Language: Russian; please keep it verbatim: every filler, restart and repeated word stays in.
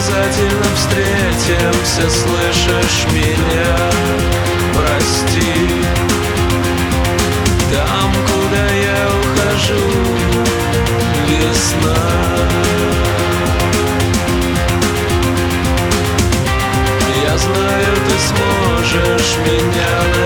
обязательно встретимся, слышишь меня? Прости. Там, куда я ухожу, весна. Я знаю, ты сможешь меня найти.